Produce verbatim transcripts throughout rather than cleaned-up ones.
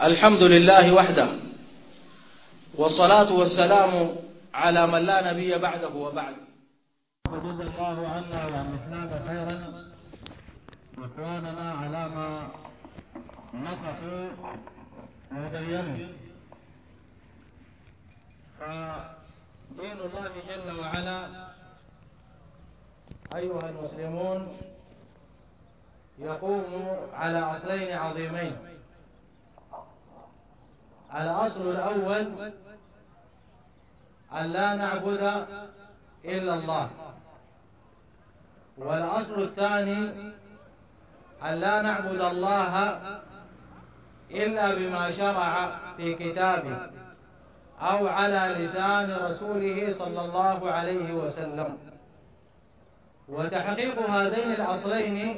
الحمد لله وحده، والصلاة والسلام على من لا نبي بعده وبعد. فجزا الله عنا وعن الإسلام خيرا وإخواننا على ما نصحوا وبينوا. فدين الله جل وعلا أيها المسلمون يقوم على أصلين عظيمين. الأصل الأول أن لا نعبد إلا الله، والأصل الثاني أن لا نعبد الله إلا بما شرع في كتابه أو على لسان رسوله صلى الله عليه وسلم. وتحقيق هذين الأصلين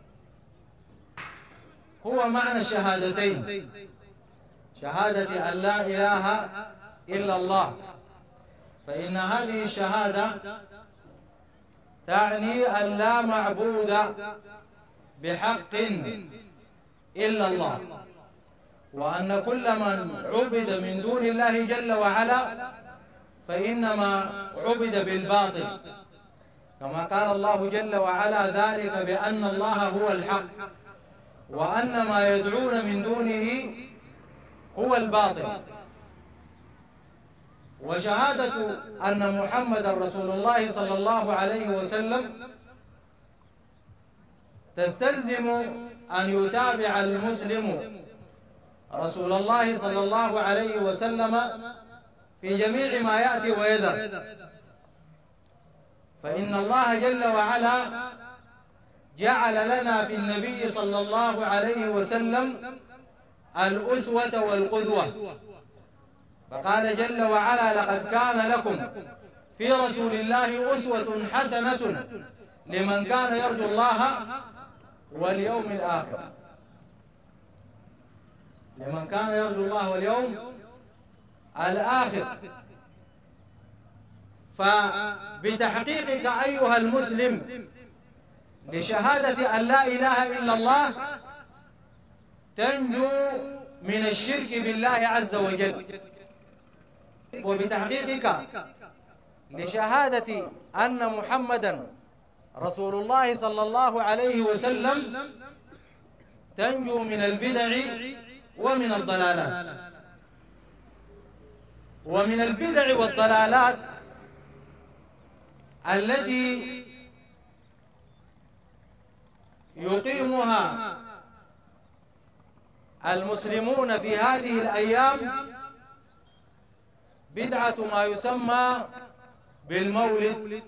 هو معنى الشهادتين، شهادة أن لا إله إلا الله، فإن هذه الشهادة تعني أن لا معبود بحق إلا الله، وأن كل من عبد من دون الله جل وعلا فإنما عبد بالباطل، كما قال الله جل وعلا ذلك بأن الله هو الحق وأن ما يدعون من دونه هو الباطل. وشهادة أن محمد رسول الله صلى الله عليه وسلم تستلزم أن يتابع المسلم رسول الله صلى الله عليه وسلم في جميع ما يأتي ويذر، فإن الله جل وعلا جعل لنا في النبي صلى الله عليه وسلم الأسوة والقدوة، فقال جل وعلا: لقد كان لكم في رسول الله أسوة حسنة لمن كان يرجو الله واليوم الآخر، لمن كان يرجو الله واليوم الآخر. فبتحقيقك أيها المسلم لشهادة أن لا إله إلا الله تنجو من الشرك بالله عز وجل، وبتحقيقك لشهادة أن محمدا رسول الله صلى الله عليه وسلم تنجو من البدع ومن الضلالات. ومن البدع والضلالات التي يقيمها المسلمون في هذه الأيام بدعة ما يسمى بالمولد،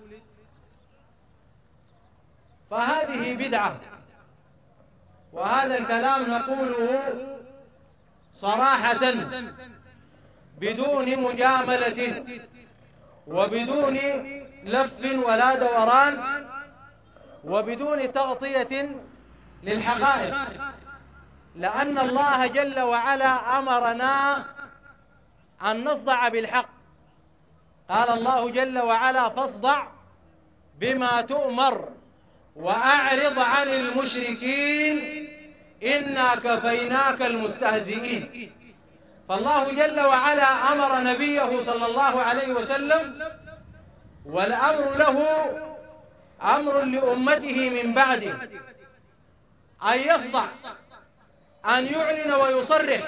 فهذه بدعة، وهذا الكلام نقوله صراحة بدون مجاملة وبدون لف ولا دوران وبدون تغطية للحقائق، لأن الله جل وعلا أمرنا أن نصدع بالحق. قال الله جل وعلا: فاصدع بما تؤمر وأعرض عن المشركين إنا كفيناك المستهزئين. فالله جل وعلا أمر نبيه صلى الله عليه وسلم، والأمر له أمر لأمته من بعده، أن يصدع، أن يعلن ويصرح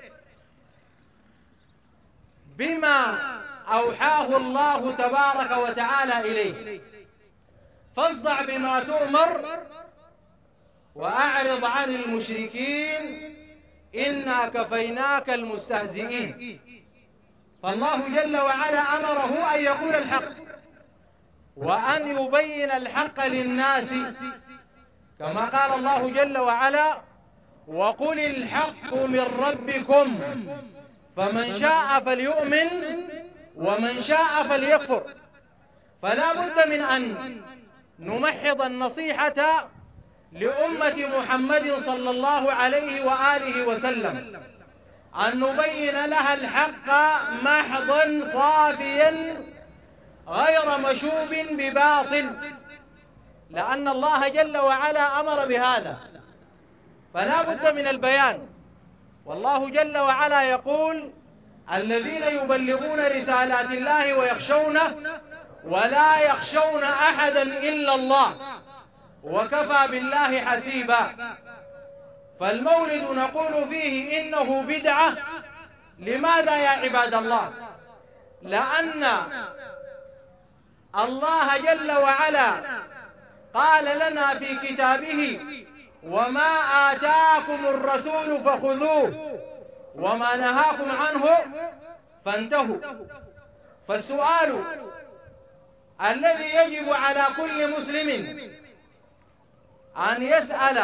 بما أوحاه الله تبارك وتعالى إليه. فاصدع بما تؤمر وأعرض عن المشركين إنا كفيناك المستهزئين. فالله جل وعلا أمره أن يقول الحق وأن يبين الحق للناس، كما قال الله جل وعلا: وقل الحق من ربكم فمن شاء فليؤمن ومن شاء فليكفر. فلا بد من أن نمحض النصيحة لأمة محمد صلى الله عليه وآله وسلم، أن نبين لها الحق محضا صافيا غير مشوب بباطل، لأن الله جل وعلا أمر بهذا، فلا بد من البيان. والله جل وعلا يقول: الذين يبلغون رسالات الله ويخشونه ولا يخشون أحدا إلا الله وكفى بالله حسيبا. فالمولد نقول فيه إنه بدعة. لماذا يا عباد الله؟ لأن الله جل وعلا قال لنا في كتابه: وما آتاكم الرسول فخذوه وما نهاكم عنه فانتهوا. فالسؤال الذي يجب على كل مسلم أن يسأل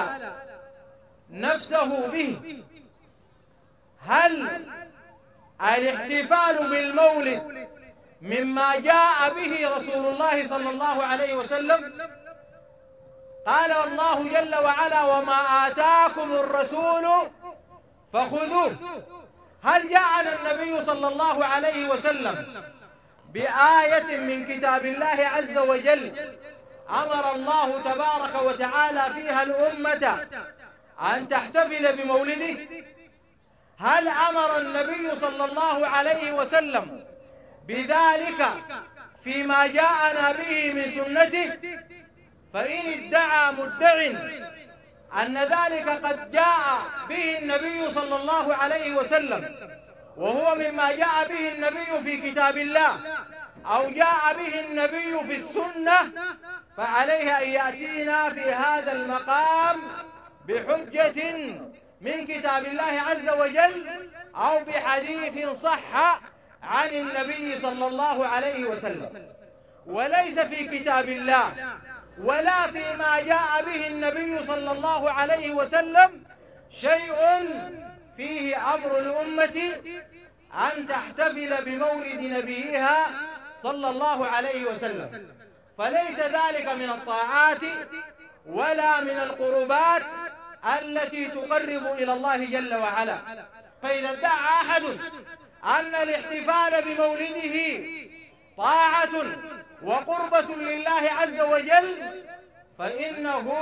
نفسه به: هل الاحتفال بالمولد مما جاء به رسول الله صلى الله عليه وسلم؟ قال الله جل وعلا: وما آتاكم الرسول فخذوه. هل جاءنا النبي صلى الله عليه وسلم بآية من كتاب الله عز وجل أمر الله تبارك وتعالى فيها الأمة أن تحتفل بمولده؟ هل أمر النبي صلى الله عليه وسلم بذلك فيما جاءنا به من سنته؟ فإن ادعى مدع أن ذلك قد جاء به النبي صلى الله عليه وسلم وهو مما جاء به النبي في كتاب الله أو جاء به النبي في السنة، فعليه أن يأتينا في هذا المقام بحجة من كتاب الله عز وجل أو بحديث صح عن النبي صلى الله عليه وسلم. وليس في كتاب الله ولا فيما جاء به النبي صلى الله عليه وسلم شيء فيه أمر الأمة أن تحتفل بمولد نبيها صلى الله عليه وسلم، فليس ذلك من الطاعات ولا من القربات التي تقرب إلى الله جل وعلا. فإذا ادعى أحد أن الاحتفال بمولده طاعة وقربة لله عز وجل فإنه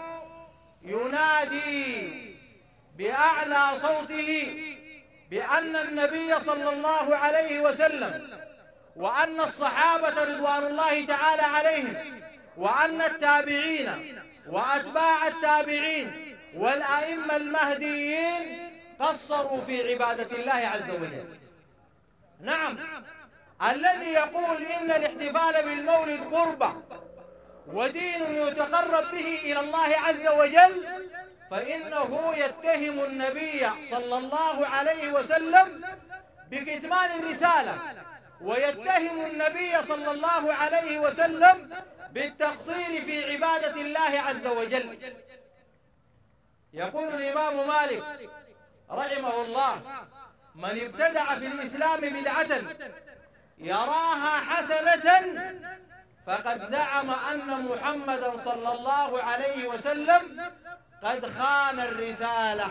ينادي بأعلى صوته بأن النبي صلى الله عليه وسلم وأن الصحابة رضوان الله تعالى عليهم وأن التابعين وأتباع التابعين والأئمة المهديين قصروا في عبادة الله عز وجل. نعم، الذي يقول إن الاحتفال بالمولد قربة ودين يتقرب به إلى الله عز وجل فإنه يتهم النبي صلى الله عليه وسلم بكتمان الرسالة، ويتهم النبي صلى الله عليه وسلم بالتقصير في عبادة الله عز وجل. يقول الإمام مالك رحمه الله: من ابتدع في الإسلام بدعة يراها حسنة فقد زعم أن محمدا صلى الله عليه وسلم قد خان الرسالة.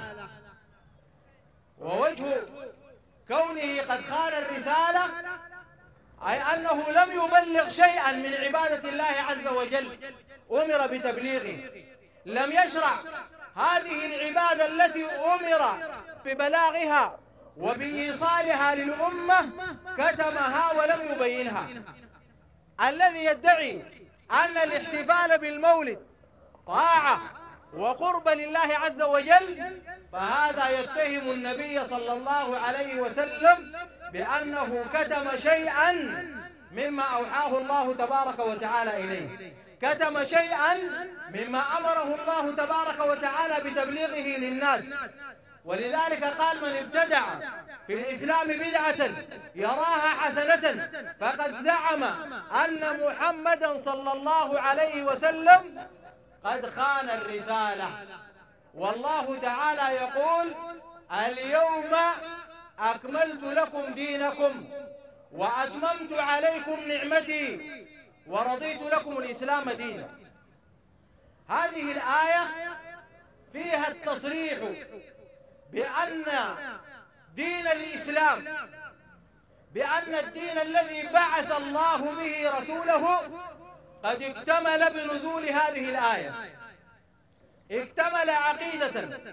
ووجه كونه قد خان الرسالة أي أنه لم يبلغ شيئا من عبادة الله عز وجل أمر بتبليغه، لم يشرع هذه العبادة التي أمر ببلاغها وبإيصالها للأمة كتمها ولم يبينها. الذي يدعي أن الاحتفال بالمولد طاعة وقرب لله عز وجل فهذا يتهم النبي صلى الله عليه وسلم بأنه كتم شيئا مما أوحاه الله تبارك وتعالى إليه، كتم شيئا مما أمره الله تبارك وتعالى بتبليغه للناس. ولذلك قال: من ابتدع في الإسلام بدعة يراها حسنة فقد زعم أن محمدا صلى الله عليه وسلم قد خان الرسالة. والله تعالى يقول: اليوم أكملت لكم دينكم وأتممت عليكم نعمتي ورضيت لكم الإسلام دينا. هذه الآية فيها التصريح بأن دين الإسلام، بأن الدين الذي بعث الله به رسوله قد اكتمل بنزول هذه الآية، اكتمل عقيدة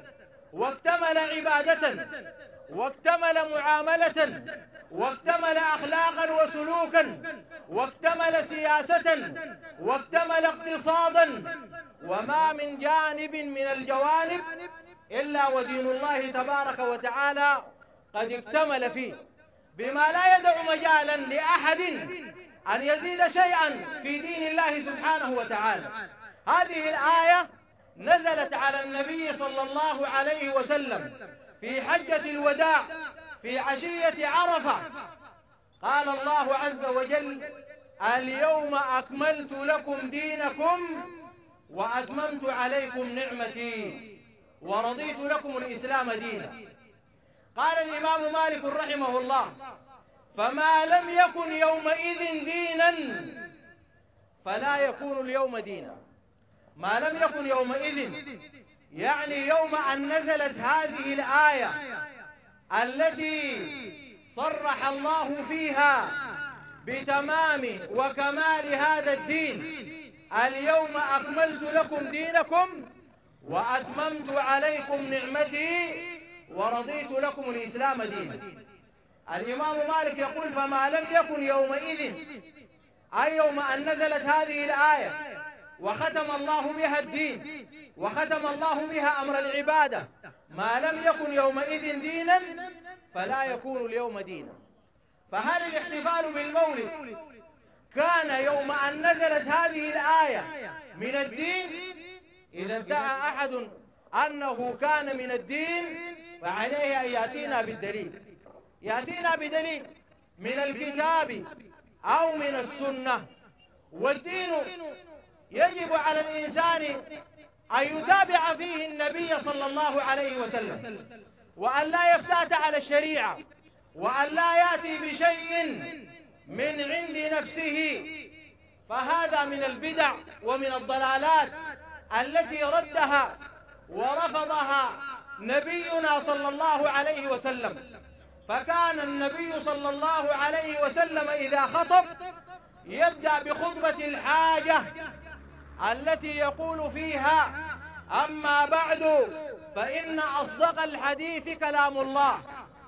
واكتمل عبادة واكتمل معاملة واكتمل أخلاقا وسلوكا واكتمل سياسة واكتمل اقتصادا، وما من جانب من الجوانب إلا ودين الله تبارك وتعالى قد اكتمل فيه، بما لا يدع مجالا لأحد أن يزيد شيئا في دين الله سبحانه وتعالى. هذه الآية نزلت على النبي صلى الله عليه وسلم في حجة الوداع في عشية عرفة. قال الله عز وجل: اليوم أكملت لكم دينكم وأتممت عليكم نعمتي ورضيت لكم الإسلام دينا. قال الإمام مالك رحمه الله: فما لم يكن يومئذ دينا فلا يكون اليوم دينا. ما لم يكن يومئذ يعني يوم أن نزلت هذه الآية التي صرح الله فيها بتمام وكمال هذا الدين: اليوم أكملت لكم دينكم وأتممت عليكم نعمتي ورضيت لكم الإسلام دينا. الإمام مالك يقول: فما لم يكن يومئذ، أي يوم أن نزلت هذه الآية وختم الله بها الدين وختم الله بها أمر العبادة، ما لم يكن يومئذ دينا فلا يكون اليوم دينا. فهل الاحتفال بالمولد كان يوم أن نزلت هذه الآية من الدين؟ إذا ادعى أحد أنه كان من الدين فعليه أن يأتينا بالدليل، يأتينا بدليل من الكتاب أو من السنة. والدين يجب على الإنسان أن يتابع فيه النبي صلى الله عليه وسلم، وأن لا يفتات على الشريعة، وأن لا يأتي بشيء من عند نفسه، فهذا من البدع ومن الضلالات التي ردها ورفضها نبينا صلى الله عليه وسلم. فكان النبي صلى الله عليه وسلم إذا خطب يبدأ بخطبة الحاجة التي يقول فيها: أما بعد فإن أصدق الحديث كلام الله،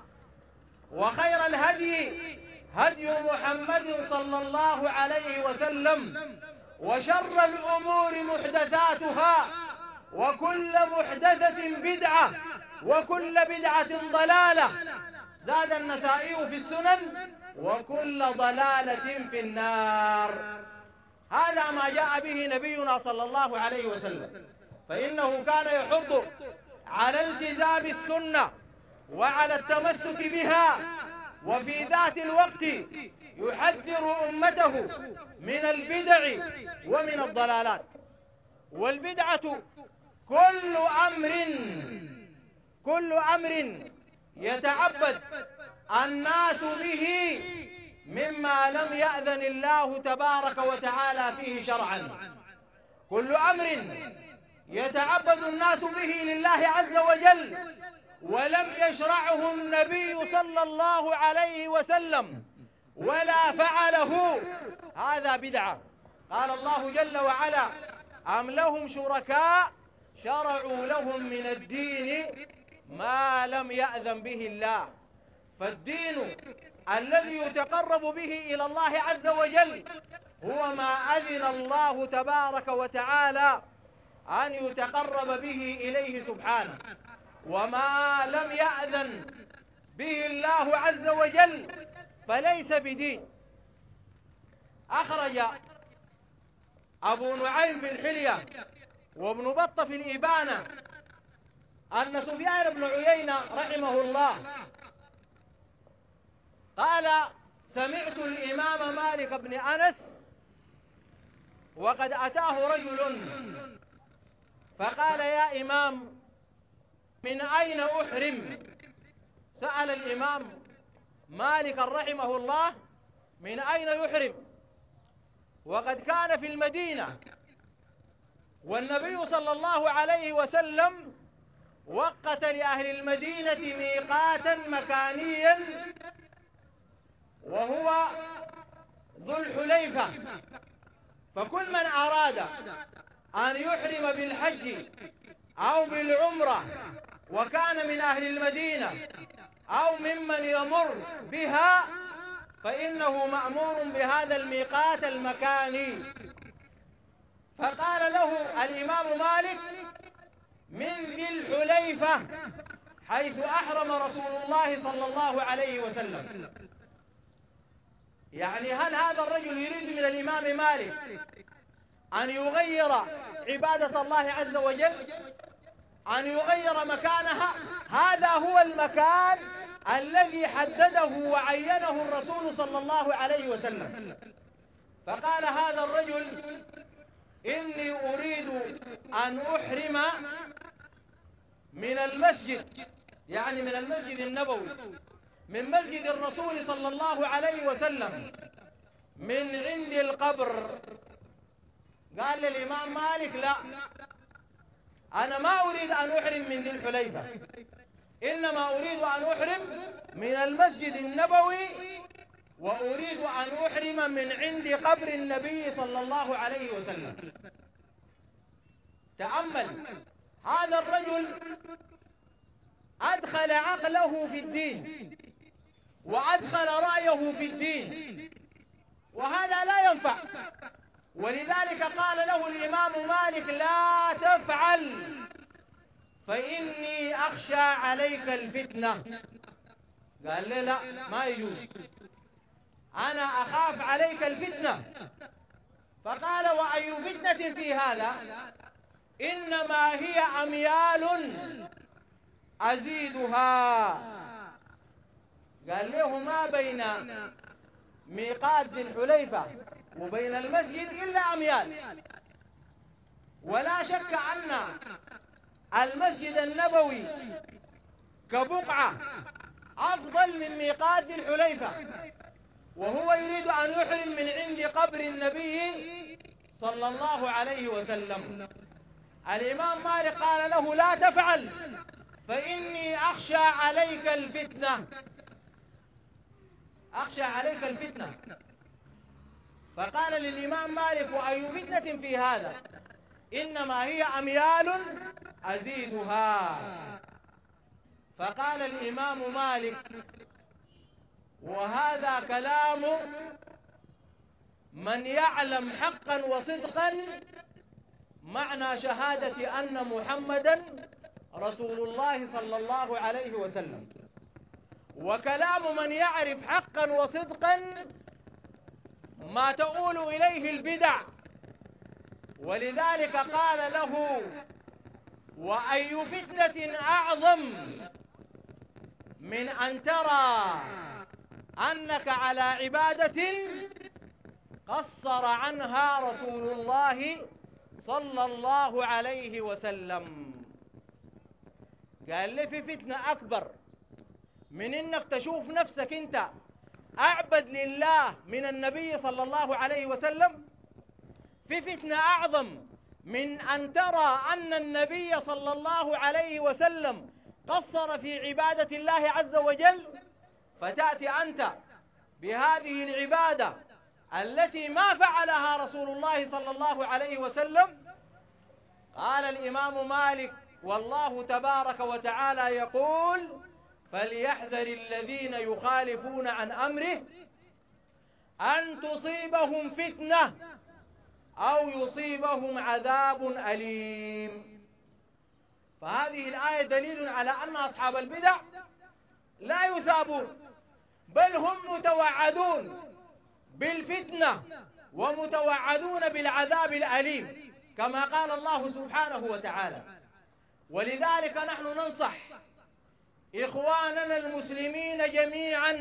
وخير الهدي هدي محمد صلى الله عليه وسلم، وشر الأمور محدثاتها، وكل محدثة بدعة، وكل بدعة ضلالة. زاد النسائي في السنن: وكل ضلالة في النار. هذا ما جاء به نبينا صلى الله عليه وسلم، فإنه كان يحض على التزام السنة وعلى التمسك بها، وفي ذات الوقت يحذر أمته من البدع ومن الضلالات. والبدعة كل أمر كل أمر يتعبد الناس به مما لم يأذن الله تبارك وتعالى فيه شرعا. كل أمر يتعبد الناس به لله عز وجل ولم يشرعه النبي صلى الله عليه وسلم ولا فعله، هذا بدعة. قال الله جل وعلا: أم لهم شركاء شرعوا لهم من الدين ما لم يأذن به الله. فالدين الذي يتقرب به إلى الله عز وجل هو ما أذن الله تبارك وتعالى أن يتقرب به إليه سبحانه، وما لم يأذن به الله عز وجل فليس بدين. أخرج أبو نعيم في الحلية وابن بطة في الإبانة أن سفيان بن عيينة رحمه الله قال: سمعت الإمام مالك بن أنس وقد أتاه رجل فقال: يا إمام، من أين أحرم؟ سأل الإمام مالك رحمه الله من أين يحرم، وقد كان في المدينة والنبي صلى الله عليه وسلم وقت لأهل المدينة ميقاتا مكانيا وهو ذو الحليفة، فكل من أراد أن يحرم بالحج أو بالعمرة وكان من أهل المدينة أو ممن يمر بها فإنه مأمور بهذا الميقات المكاني. فقال له الإمام مالك: من ذي الحليفة، حيث أحرم رسول الله صلى الله عليه وسلم. يعني هل هذا الرجل يريد من الإمام مالك أن يغير عبادة الله عز وجل، أن يغير مكانها؟ هذا هو المكان الذي حدده وعينه الرسول صلى الله عليه وسلم. فقال هذا الرجل: إني أريد أن أحرم من المسجد، يعني من المسجد النبوي، من مسجد الرسول صلى الله عليه وسلم، من عند القبر. قال للإمام مالك: لا، أنا ما أريد أن أحرم من ذي الحليفة، إنما أريد أن أحرم من المسجد النبوي، وأريد أن أحرم من عند قبر النبي صلى الله عليه وسلم. تأمل، هذا الرجل أدخل عقله في الدين وأدخل رأيه في الدين، وهذا لا ينفع. ولذلك قال له الإمام مالك: لا تفعل، فإني أخشى عليك الفتنة. قال لي: لا، ما يجوز، أنا أخاف عليك الفتنة. فقال: وأي فتنة في هذا؟ إنما هي أميال أزيدها. قال له: ما بين ميقات ذي الحليفة وبين المسجد إلا أميال. ولا شك أن المسجد النبوي كبقعة أفضل من ميقات ذي الحليفة، وهو يريد أن يحرم من عند قبر النبي صلى الله عليه وسلم. الإمام مالك قال له: لا تفعل، فإني أخشى عليك الفتنة، أخشى عليك الفتنة. فقال للإمام مالك: وأي فتنة في هذا؟ إنما هي أميال أزيدها. فقال الإمام مالك: وهذا كلام من يعلم حقا وصدقا معنى شهادة أن محمدا رسول الله صلى الله عليه وسلم، وكلام من يعرف حقا وصدقا ما تؤول إليه البدع. ولذلك قال له: وأي فتنة أعظم من أن ترى أنك على عبادة قصر عنها رسول الله صلى الله عليه وسلم. قال لي: في فتنة أكبر من إنك تشوف نفسك أنت أعبد لله من النبي صلى الله عليه وسلم؟ في فتنة أعظم من أن ترى أن النبي صلى الله عليه وسلم قصر في عبادة الله عز وجل، فتأتي أنت بهذه العبادة التي ما فعلها رسول الله صلى الله عليه وسلم. قال الإمام مالك: والله تبارك وتعالى يقول: فليحذر الذين يخالفون عن أمره أن تصيبهم فتنة أو يصيبهم عذاب أليم. فهذه الآية دليل على أن أصحاب البدع لا يثابون، بل هم متوعدون بالفتنة ومتوعدون بالعذاب الأليم، كما قال الله سبحانه وتعالى. ولذلك نحن ننصح إخواننا المسلمين جميعا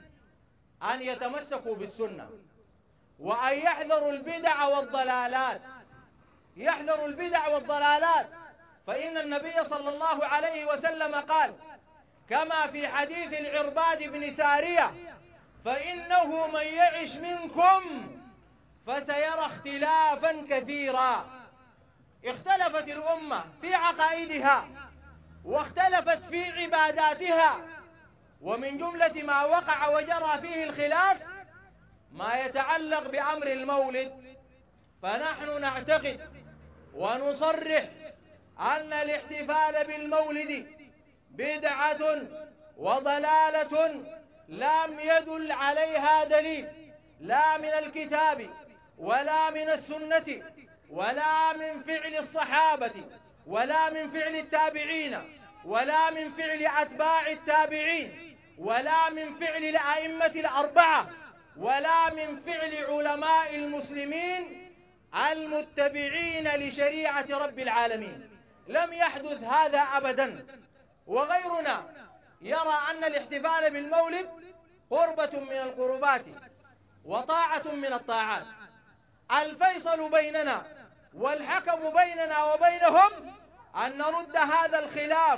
أن يتمسكوا بالسنة، وأن يحذروا البدع والضلالات، يحذروا البدع والضلالات. فإن النبي صلى الله عليه وسلم قال كما في حديث العرباد بن سارية: فإنه من يعش منكم فسيرى اختلافا كثيرا. اختلفت الأمة في عقائدها واختلفت في عباداتها، ومن جملة ما وقع وجرى فيه الخلاف ما يتعلق بأمر المولد. فنحن نعتقد ونصرح أن الاحتفال بالمولد بدعة وضلالة لم يدل عليها دليل لا من الكتاب ولا من السنة ولا من فعل الصحابة ولا من فعل التابعين ولا من فعل أتباع التابعين ولا من فعل الأئمة الأربعة ولا من فعل علماء المسلمين المتبعين لشريعة رب العالمين. لم يحدث هذا أبدا. وغيرنا يرى أن الاحتفال بالمولد قربة من القربات وطاعة من الطاعات. الفيصل بيننا والحكم بيننا وبينهم أن نرد هذا الخلاف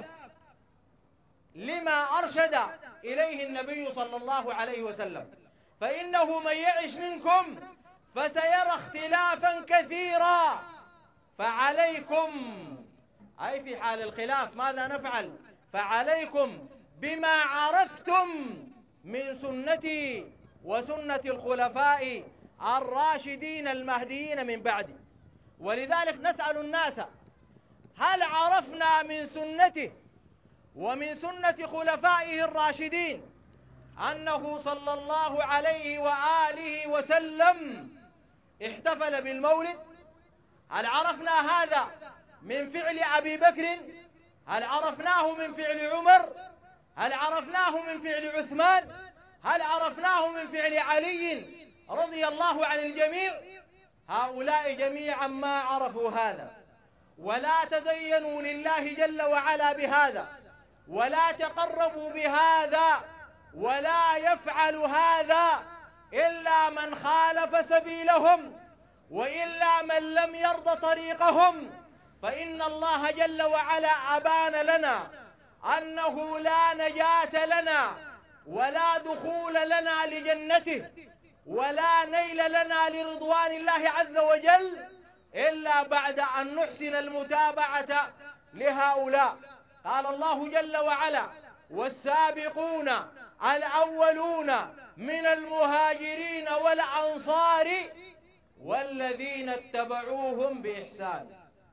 لما أرشد إليه النبي صلى الله عليه وسلم، فإنه من يعش منكم فسيرى اختلافا كثيرا، فعليكم، أي في حال الخلاف ماذا نفعل؟ فعليكم بما عرفتم من سنتي وسنة الخلفاء الراشدين المهديين من بعدي. ولذلك نسأل الناس: هل عرفنا من سنته ومن سنة خلفائه الراشدين أنه صلى الله عليه وآله وسلم احتفل بالمولد؟ هل عرفنا هذا من فعل أبي بكر؟ هل عرفناه من فعل عمر؟ هل عرفناه من فعل عثمان؟ هل عرفناه من فعل علي رضي الله عن الجميع؟ هؤلاء جميعا ما عرفوا هذا، ولا تزينوا لله جل وعلا بهذا، ولا تقربوا بهذا، ولا يفعل هذا إلا من خالف سبيلهم، وإلا من لم يرض طريقهم. فإن الله جل وعلا أبان لنا أنه لا نجاة لنا ولا دخول لنا لجنته ولا نيل لنا لرضوان الله عز وجل إلا بعد أن نحسن المتابعة لهؤلاء. قال الله جل وعلا: والسابقون الأولون من المهاجرين والأنصار والذين اتبعوهم بإحسان.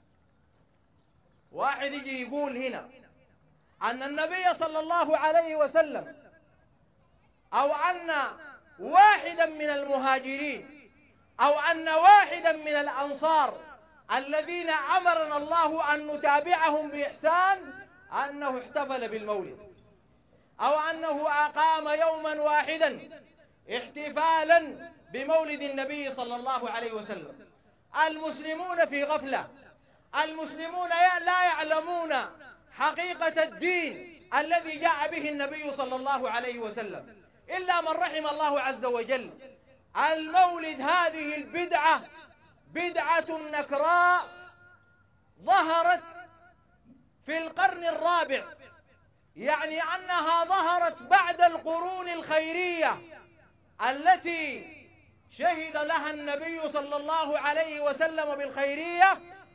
واحد يجي يقول هنا أن النبي صلى الله عليه وسلم أو أن واحدا من المهاجرين أو أن واحدا من الأنصار الذين أمرنا الله أن نتابعهم بإحسان أنه احتفل بالمولد، أو أنه أقام يوما واحدا احتفالا بمولد النبي صلى الله عليه وسلم. المسلمون في غفلة، المسلمون لا يعلمون حقيقة الدين الذي جاء به النبي صلى الله عليه وسلم إلا من رحم الله عز وجل. المولد هذه البدعة بدعة نكراء ظهرت في القرن الرابع، يعني أنها ظهرت بعد القرون الخيرية التي شهد لها النبي صلى الله عليه وسلم بالخيرية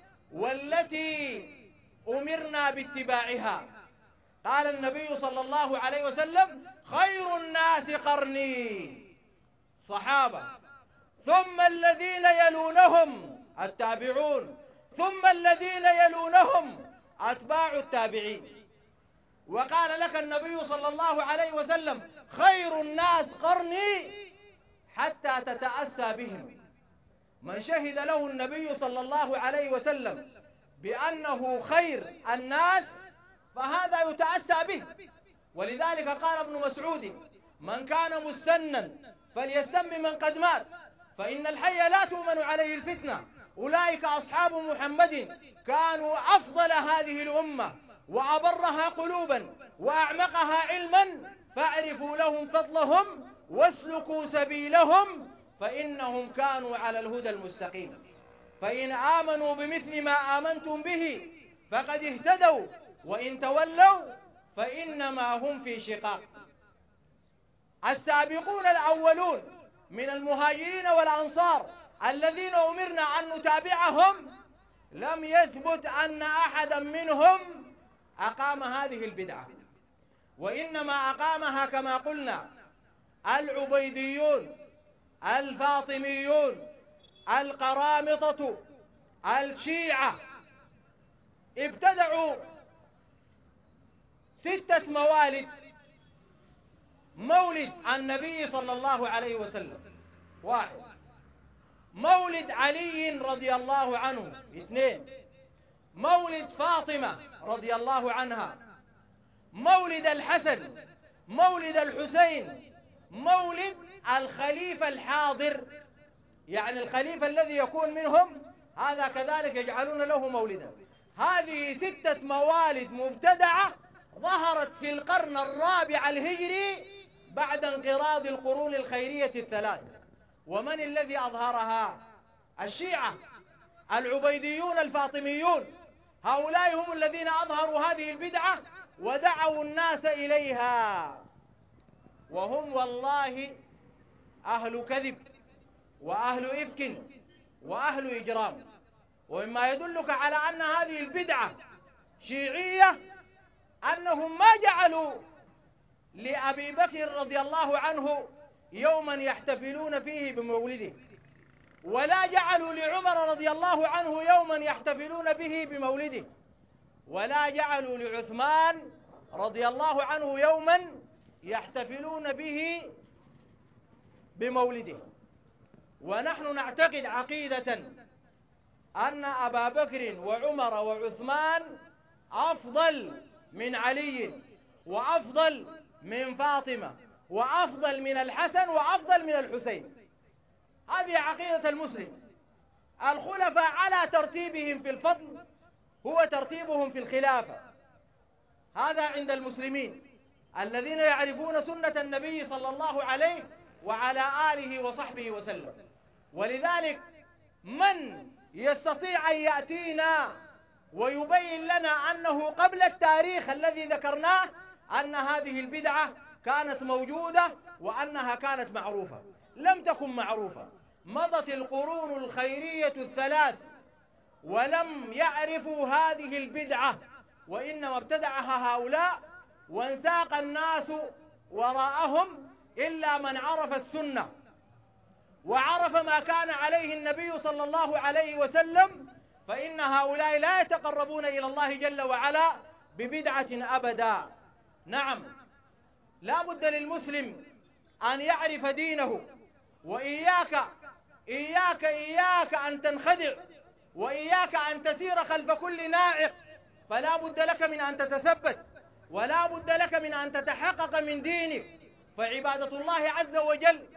والتي أمرنا باتباعها. قال النبي صلى الله عليه وسلم: خير الناس قرني الصحابة، ثم الذين يلونهم التابعون، ثم الذين يلونهم أتباع التابعين. وقال لك النبي صلى الله عليه وسلم: خير الناس قرني حتى تتأسى بهم. من شهد له النبي صلى الله عليه وسلم بأنه خير الناس فهذا يتأسى به. ولذلك قال ابن مسعود: من كان مستنا فليستم من قد مات، فإن الحي لا تؤمن عليه الفتنة. أولئك أصحاب محمد كانوا أفضل هذه الأمة وأبرها قلوبا وأعمقها علما، فاعرفوا لهم فضلهم واسلكوا سبيلهم فإنهم كانوا على الهدى المستقيم. فإن آمنوا بمثل ما آمنتم به فقد اهتدوا، وإن تولوا فإنما هم في شقاق. السابقون الأولون من المهاجرين والأنصار الذين أمرنا أن نتابعهم لم يثبت أن أحدا منهم أقام هذه البدعة، وإنما أقامها كما قلنا العبيديون، الفاطميون، القرامطة، الشيعة. ابتدعوا ستة موالد: مولد النبي صلى الله عليه وسلم واحد، مولد علي رضي الله عنه اثنين، مولد فاطمة رضي الله عنها، مولد الحسن، مولد الحسين، مولد الخليفة الحاضر، يعني الخليفة الذي يكون منهم هذا كذلك يجعلون له مولدا. هذه ستة موالد مبتدعة ظهرت في القرن الرابع الهجري بعد انقراض القرون الخيرية الثلاث. ومن الذي أظهرها؟ الشيعة العبيديون الفاطميون، هؤلاء هم الذين أظهروا هذه البدعة ودعوا الناس إليها، وهم والله أهل كذب وأهل إفك وأهل إجرام. ومما يدلك على أن هذه البدعة شيعية أنهم ما جعلوا لأبي بكر رضي الله عنه يوما يحتفلون فيه بمولده، ولا جعلوا لعمر رضي الله عنه يوما يحتفلون به بمولده، ولا جعلوا لعثمان رضي الله عنه يوما يحتفلون به بمولده. ونحن نعتقد عقيدة أن أبا بكر وعمر وعثمان أفضل من علي وأفضل من فاطمة وأفضل من الحسن وأفضل من الحسين. هذه عقيدة المسلم. الخلفاء على ترتيبهم في الفضل هو ترتيبهم في الخلافة، هذا عند المسلمين الذين يعرفون سنة النبي صلى الله عليه وعلى آله وصحبه وسلم. ولذلك من يستطيع أن يأتينا ويبين لنا أنه قبل التاريخ الذي ذكرناه أن هذه البدعة كانت موجودة وأنها كانت معروفة؟ لم تكن معروفة. مضت القرون الخيرية الثلاث ولم يعرفوا هذه البدعة، وإنما ابتدعها هؤلاء وانساق الناس وراءهم إلا من عرف السنة وعرف ما كان عليه النبي صلى الله عليه وسلم، فإن هؤلاء لا يتقربون إلى الله جل وعلا ببدعة أبدا. نعم، لا بد للمسلم أن يعرف دينه، وإياك إياك إياك أن تنخدع، وإياك أن تسير خلف كل ناعق، فلا بد لك من أن تتثبت، ولا بد لك من أن تتحقق من دينك. فعبادة الله عز وجل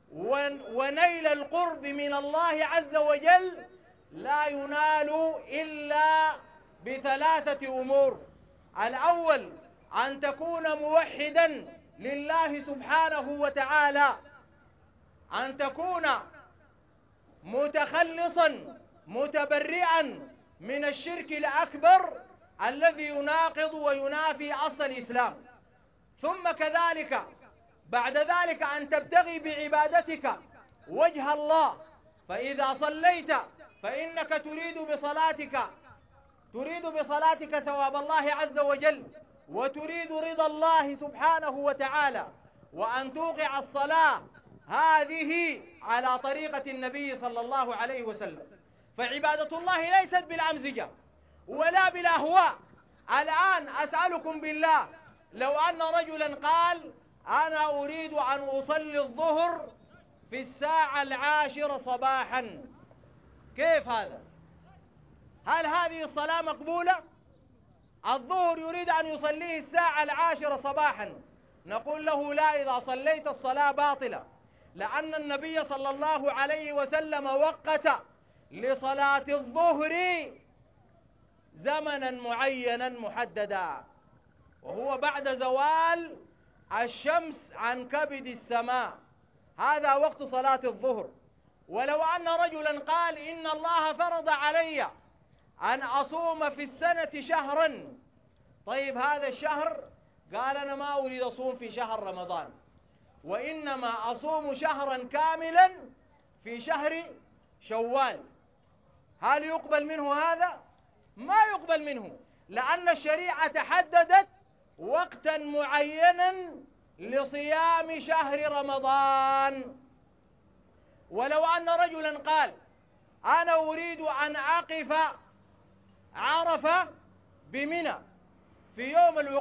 ونيل القرب من الله عز وجل لا ينال إلا بثلاثة أمور: الأول أن تكون موحدا لله سبحانه وتعالى، أن تكون متخلصا متبرئا من الشرك الأكبر الذي يناقض وينافي أصل الإسلام، ثم كذلك بعد ذلك أن تبتغي بعبادتك وجه الله، فإذا صليت فإنك تريد بصلاتك تريد بصلاتك ثواب الله عز وجل، وتريد رضا الله سبحانه وتعالى، وأن توقع الصلاة هذه على طريقة النبي صلى الله عليه وسلم. فعبادة الله ليست بالأمزجة ولا بالأهواء. الآن أسألكم بالله، لو أن رجلا قال: أنا أريد أن أصلي الظهر في الساعة العاشرة صباحا، كيف هذا؟ هل هذه الصلاة مقبولة؟ الظهر يريد أن يصليه الساعة العاشرة صباحا، نقول له: لا، إذا صليت الصلاة باطلة، لأن النبي صلى الله عليه وسلم وقت لصلاة الظهر زمنا معينا محددا، وهو بعد زوال الشمس عن كبد السماء، هذا وقت صلاة الظهر. ولو أن رجلا قال: إن الله فرض علي أن أصوم في السنة شهرا، طيب هذا الشهر قال: أنا ما أريد أصوم في شهر رمضان، وإنما أصوم شهرا كاملا في شهر شوال، هل يقبل منه هذا؟ ما يقبل منه، لأن الشريعة حددت وقتا معينا لصيام شهر رمضان. ولو أن رجلا قال: أنا أريد أن أقف عرفة بمنى في يوم الوقوف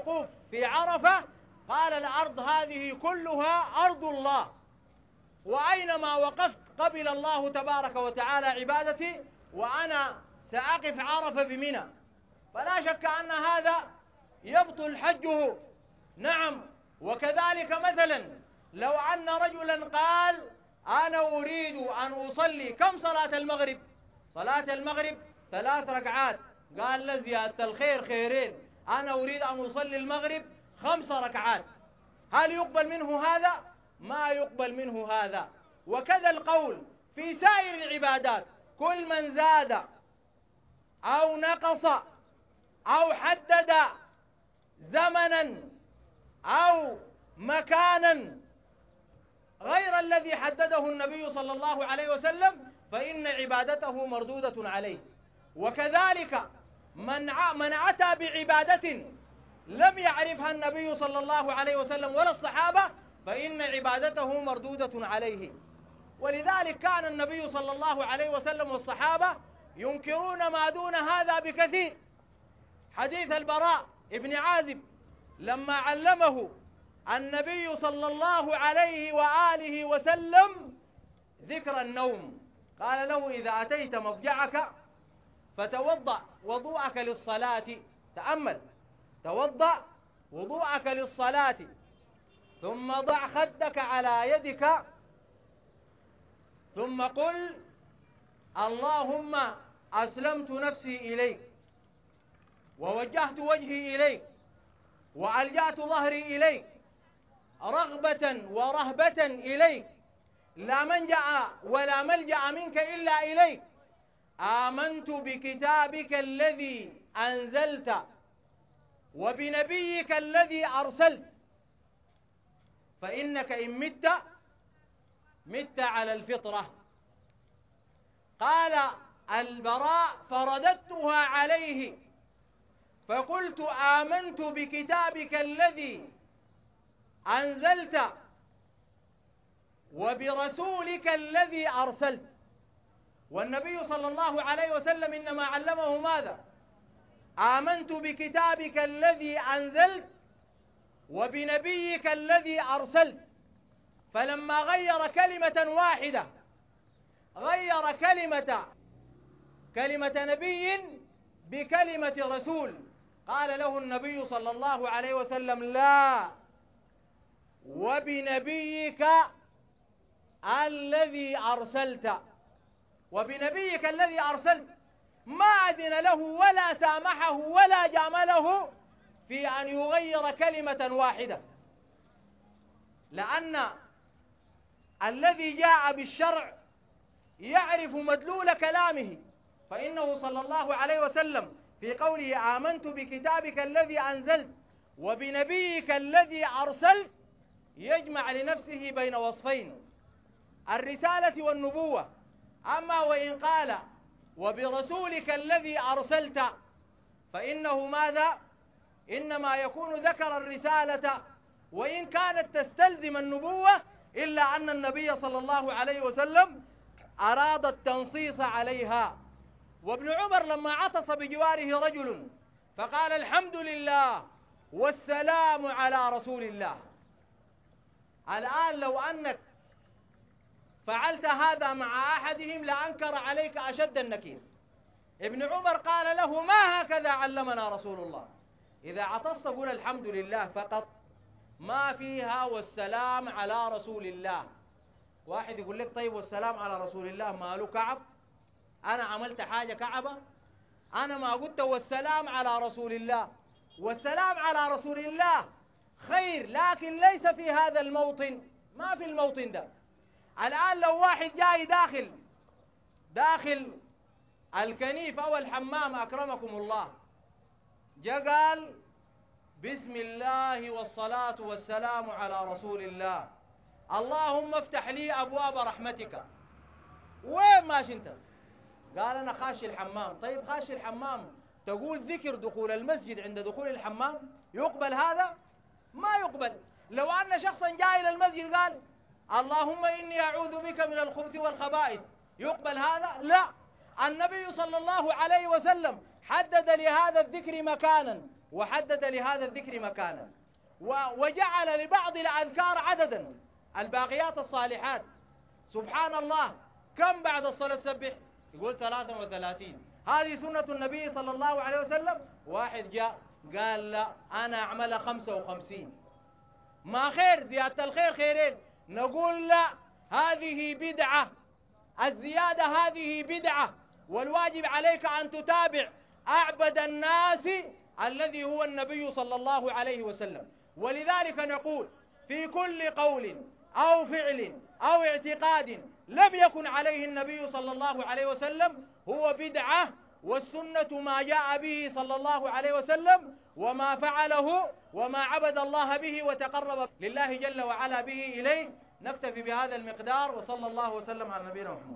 في عرفة قال الأرض هذه كلها أرض الله، وأينما وقفت قبل الله تبارك وتعالى عبادتي، وأنا سأقف عرفة بمنى. فلا شك أن هذا يبطل حجه. نعم. وكذلك مثلا لو أن رجلا قال أنا أريد أن أصلي كم صلاة المغرب؟ صلاة المغرب ثلاث ركعات. قال له زيادة الخير خيرين، أنا أريد أن أصلي المغرب خمس ركعات. هل يقبل منه هذا؟ ما يقبل منه هذا. وكذا القول في سائر العبادات، كل من زاد أو نقص أو حدد زمنا أو مكانا غير الذي حدده النبي صلى الله عليه وسلم فإن عبادته مردودة عليه. وكذلك من من أتى بعبادة لم يعرفها النبي صلى الله عليه وسلم ولا الصحابة فإن عبادته مردودة عليه. ولذلك كان النبي صلى الله عليه وسلم والصحابة ينكرون ما دون هذا بكثير. حديث البراء ابن عازب لما علمه النبي صلى الله عليه وآله وسلم ذكر النوم، قال له إذا أتيت مضجعك فتوضأ وضوءك للصلاة. تأمل، توضأ وضوءك للصلاة، ثم ضع خدك على يدك، ثم قل اللهم أسلمت نفسي إليك ووجهت وجهي إليك وألجأت ظهري إليك رغبة ورهبة إليك، لا منجأ ولا ملجأ منك إلا إليك. آمنت بكتابك الذي أنزلت وبنبيك الذي أرسلت، فإنك إن مت مت على الفطرة. قال البراء فرددتها عليه فقلت آمنت بكتابك الذي أنزلت وبرسولك الذي أرسلت. والنبي صلى الله عليه وسلم إنما علمه ماذا؟ آمنت بكتابك الذي أنزلت وبنبيك الذي أرسلت. فلما غير كلمة واحدة، غير كلمة كلمة نبي بكلمة رسول، قال له النبي صلى الله عليه وسلم لا، وبنبيك الذي أرسلت. وبنبيك الذي أرسلت ما أذن له ولا سامحه ولا جامله في أن يغير كلمة واحدة، لأن الذي جاء بالشرع يعرف مدلول كلامه. فإنه صلى الله عليه وسلم في قوله آمنت بكتابك الذي أنزلت وبنبيك الذي أرسلت يجمع لنفسه بين وصفين، الرسالة والنبوة. أما وإن قال وبرسولك الذي أرسلت فإنه ماذا؟ إنما يكون ذكر الرسالة وإن كانت تستلزم النبوة، إلا أن النبي صلى الله عليه وسلم أراد التنصيص عليها. وابن عمر لما عطس بجواره رجل فقال الحمد لله والسلام على رسول الله. الآن لو أنك فعلت هذا مع أحدهم لأنكر عليك أشد النكير. ابن عمر قال له ما هكذا علمنا رسول الله، إذا عطست قل الحمد لله فقط، ما فيها والسلام على رسول الله. واحد يقول لك طيب والسلام على رسول الله ماله كعب؟ أنا عملت حاجة كعبة؟ أنا ما قلت والسلام على رسول الله. والسلام على رسول الله خير، لكن ليس في هذا الموطن، ما في الموطن ده. الآن لو واحد جاي داخل داخل الكنيف أو الحمام أكرمكم الله، جاء قال بسم الله والصلاة والسلام على رسول الله، اللهم افتح لي أبواب رحمتك. وين ماشي انت؟ قال أنا خاشي الحمام. طيب خاشي الحمام تقول ذكر دخول المسجد عند دخول الحمام، يقبل هذا؟ ما يقبل. لو أن شخصا جاء إلى المسجد قال اللهم إني أعوذ بك من الخبث والخبائث، يقبل هذا؟ لا. النبي صلى الله عليه وسلم حدد لهذا الذكر مكانا وحدد لهذا الذكر مكانا. وجعل لبعض الأذكار عددا، الباقيات الصالحات. سبحان الله، كم بعد الصلاة تسبح؟ يقول ثلاثة وثلاثين. هذه سنة النبي صلى الله عليه وسلم. واحد جاء قال لا أنا أعمل خمسة وخمسين. ما خير، زيادة الخير خيرين. نقول لا، هذه بدعة، الزيادة هذه بدعة، والواجب عليك أن تتابع أعبد الناس الذي هو النبي صلى الله عليه وسلم. ولذلك نقول في كل قول أو فعل أو اعتقاد لم يكن عليه النبي صلى الله عليه وسلم هو بدعة، والسنة ما جاء به صلى الله عليه وسلم وما فعله وما عبد الله به وتقرب لله جل وعلا به إليه. نكتفي بهذا المقدار، وصلى الله وسلم على نبينا محمد.